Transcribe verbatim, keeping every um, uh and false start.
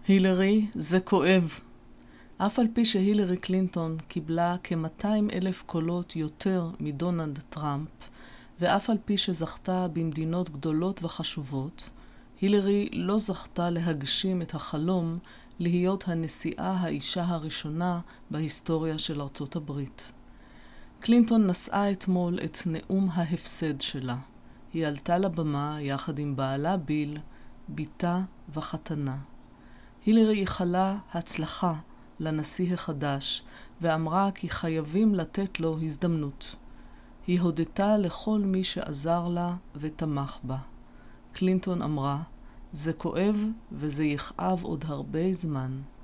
הילרי, זה כואב. אף על פי שהילרי קלינטון קיבלה כ-מאתיים אלף קולות יותר מדונלד טראמפ, ואף על פי שזכתה במדינות גדולות וחשובות, הילרי לא זכתה להגשים את החלום להיות הנשיאה האישה הראשונה בהיסטוריה של ארצות הברית. קלינטון נשאה אתמול את נאום ההפסד שלה. היא עלתה לבמה יחד עם בעלה ביל, ביתה וחתנה. הילרי איחלה הצלחה לנשיא החדש ואמרה כי חייבים לתת לו הזדמנות. היא הודתה לכל מי שעזר לה ותמך בה. קלינטון אמרה, זה כואב וזה יכאב עוד הרבה זמן.